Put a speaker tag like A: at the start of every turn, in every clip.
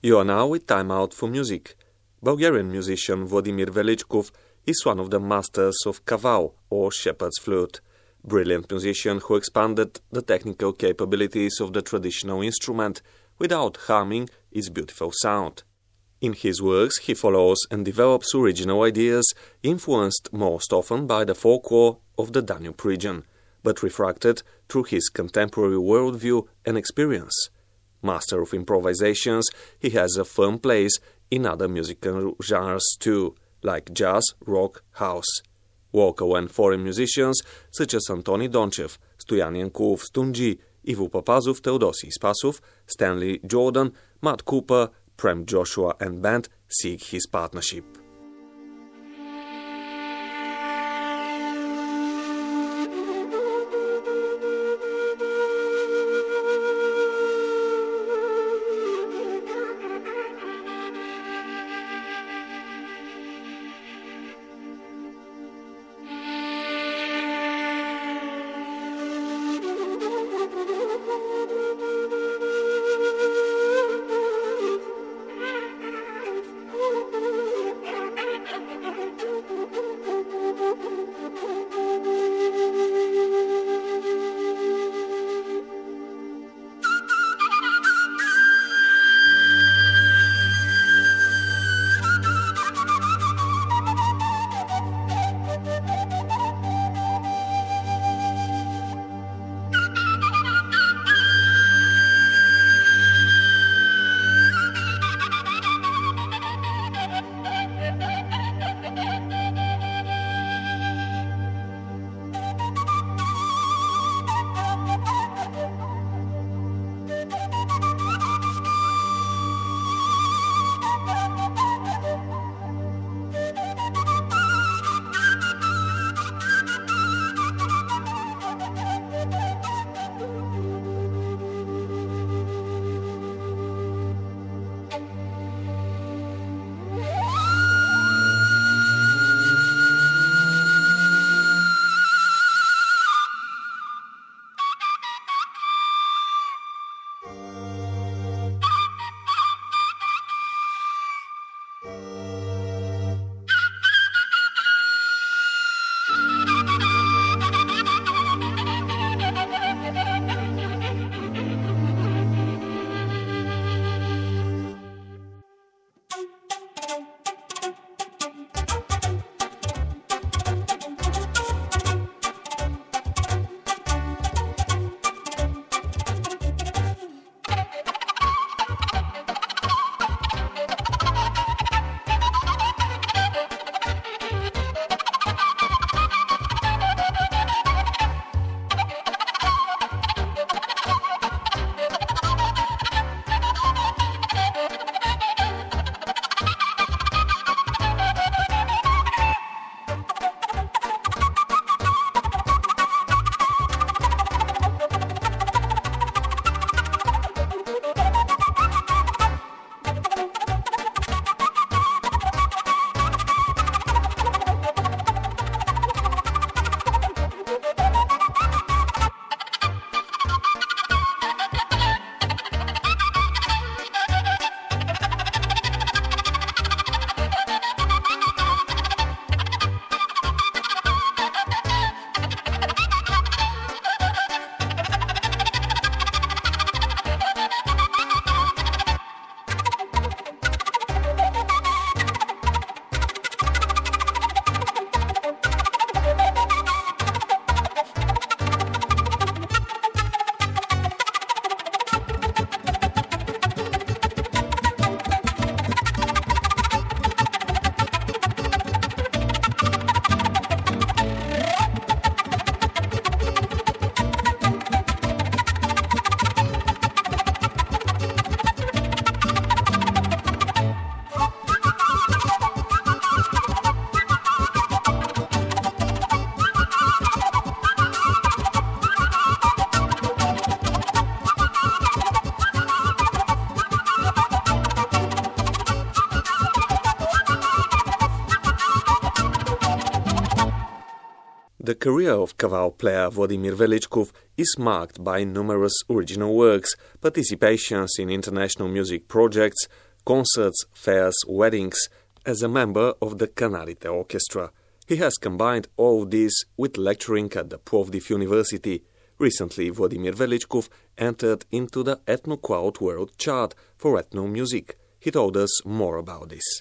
A: You are now with Time Out for Music. Bulgarian musician Vladimir Velichkov is one of the masters of kaval, or shepherd's flute, brilliant musician who expanded the technical capabilities of the traditional instrument without harming its beautiful sound. In his works, he follows and develops original ideas, influenced most often by the folklore of the Danube region, but refracted through his contemporary worldview and experience. Master of improvisations, he has a firm place in other musical genres too, like jazz, rock, house. Local and foreign musicians such as Antoni Donchev, Stoyan Yankov Stunji, Ivo Papazov, Teodosi Spasov, Stanley Jordan, Matt Cooper, Prem Joshua and band seek his partnership. The career of kaval player Vladimir Velichkov is marked by numerous original works, participations in international music projects, concerts, fairs, weddings, as a member of the Canarite Orchestra. He has combined all this with lecturing at the Plovdiv University. Recently, Vladimir Velichkov entered into the Ethnoquote World Chart for ethno music. He told us more about this.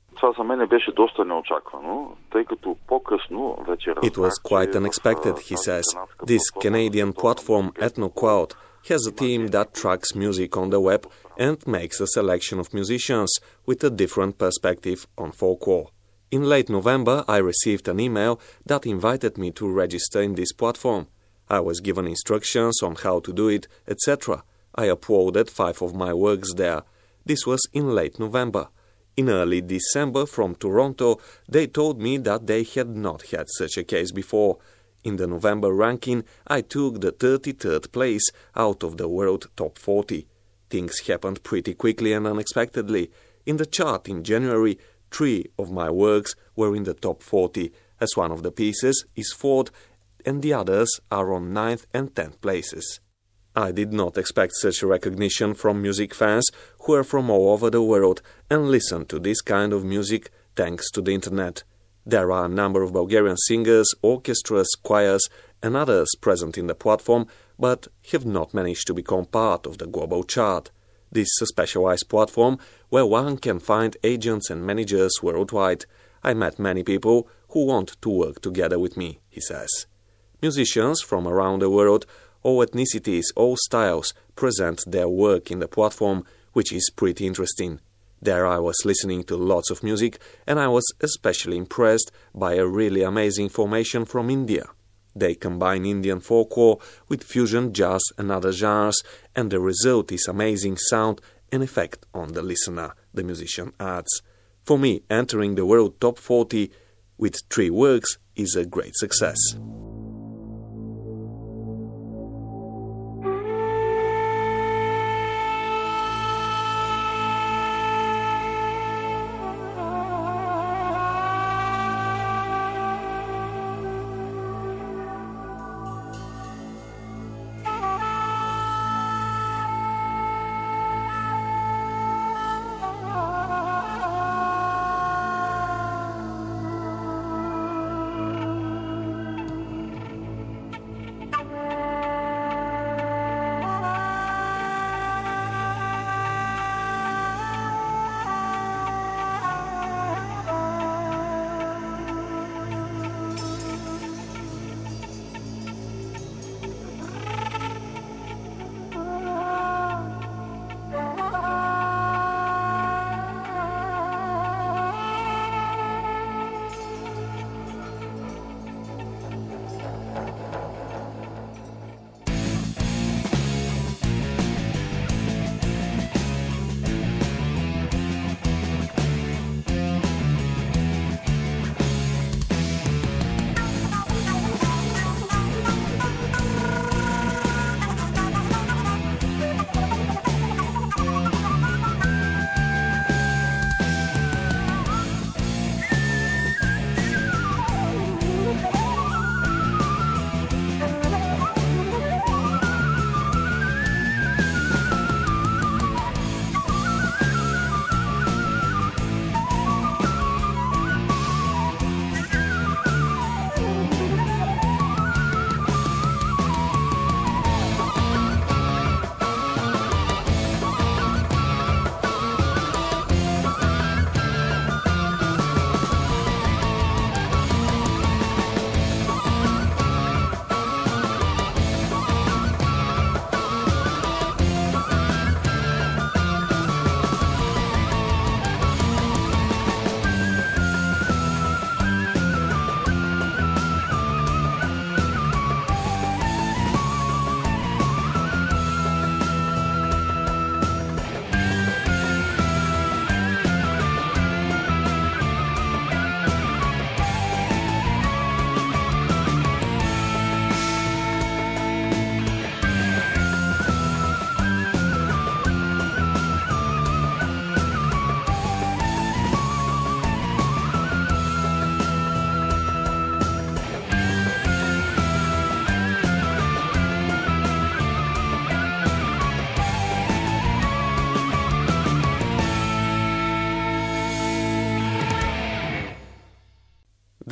A: It was quite unexpected, he says. This Canadian platform, Ethnoquote, has a team that tracks music on the web and makes a selection of musicians with a different perspective on folklore. In late November, I received an email that invited me to register in this platform. I was given instructions on how to do it, etc. I uploaded 5 of my works there. This was in late November. In early December, from Toronto, they told me that they had not had such a case before. In the November ranking, I took the 33rd place out of the world top 40. Things happened pretty quickly and unexpectedly. In the chart in January, 3 of my works were in the top 40, as one of the pieces is 4th and the others are on 9th and 10th places. I did not expect such a recognition from music fans who are from all over the world and listen to this kind of music thanks to the internet. There are a number of Bulgarian singers, orchestras, choirs and others present in the platform, but have not managed to become part of the global chart. This is a specialized platform where one can find agents and managers worldwide. I met many people who want to work together with me, he says. Musicians from around the world, all ethnicities, all styles, present their work in the platform, which is pretty interesting. There I was listening to lots of music, and I was especially impressed by a really amazing formation from India. They combine Indian folklore with fusion jazz and other genres, and the result is amazing sound and effect on the listener, the musician adds. For me, entering the world top 40 with 3 works is a great success.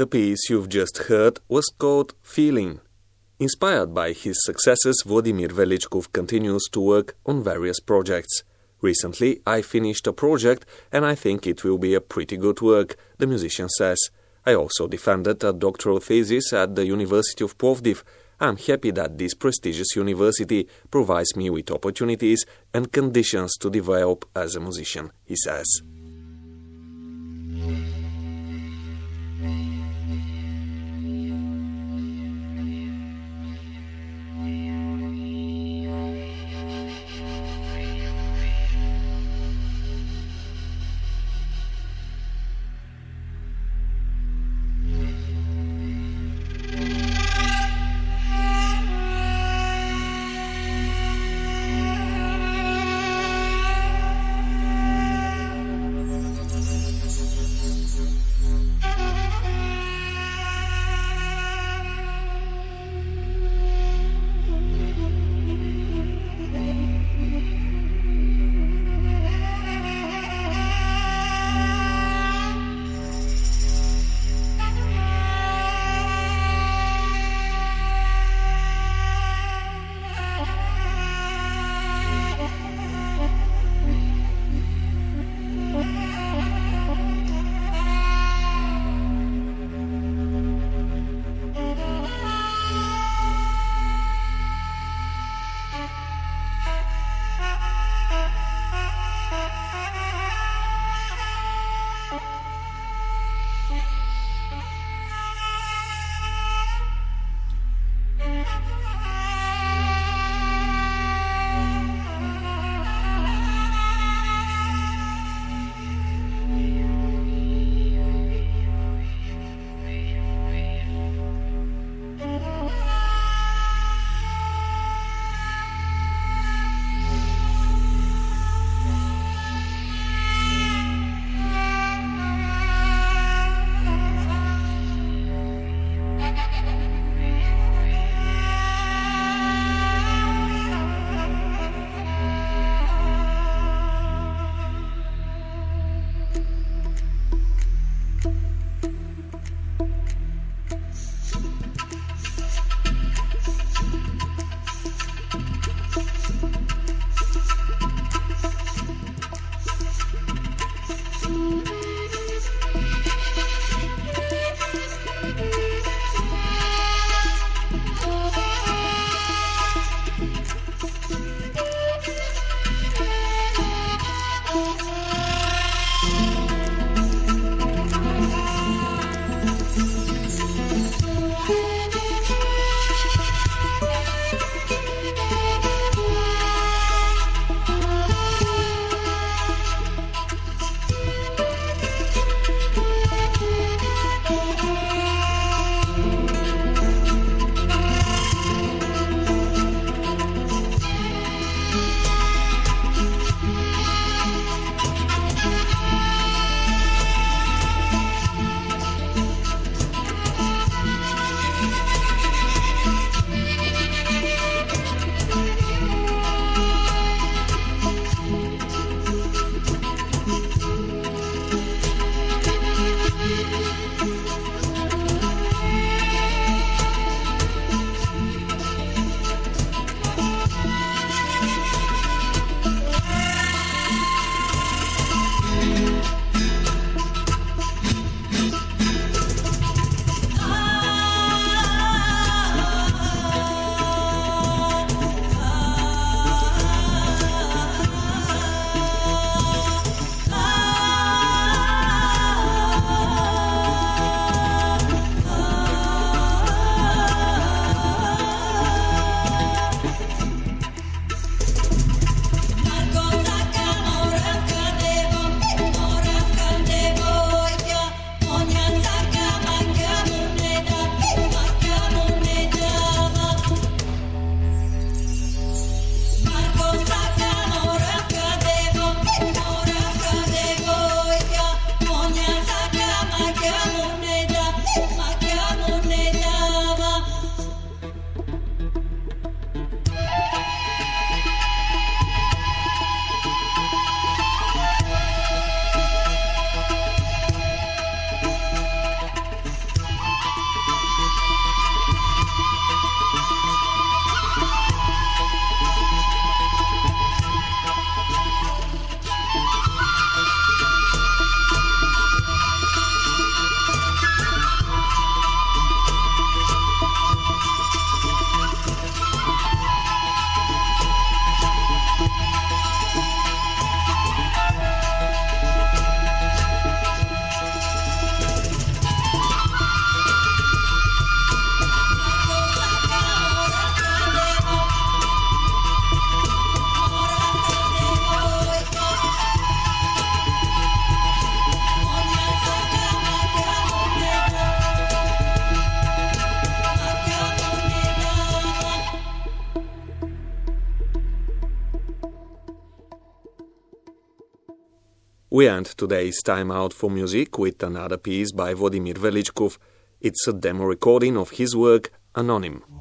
A: The piece you've just heard was called Feeling. Inspired by his successes, Vladimir Velichkov continues to work on various projects. Recently, I finished a project and I think it will be a pretty good work, the musician says. I also defended a doctoral thesis at the University of Plovdiv. I'm happy that this prestigious university provides me with opportunities and conditions to develop as a musician, he says. We end today's Time Out for Music with another piece by Vladimir Velichkov. It's a demo recording of his work, Anonym.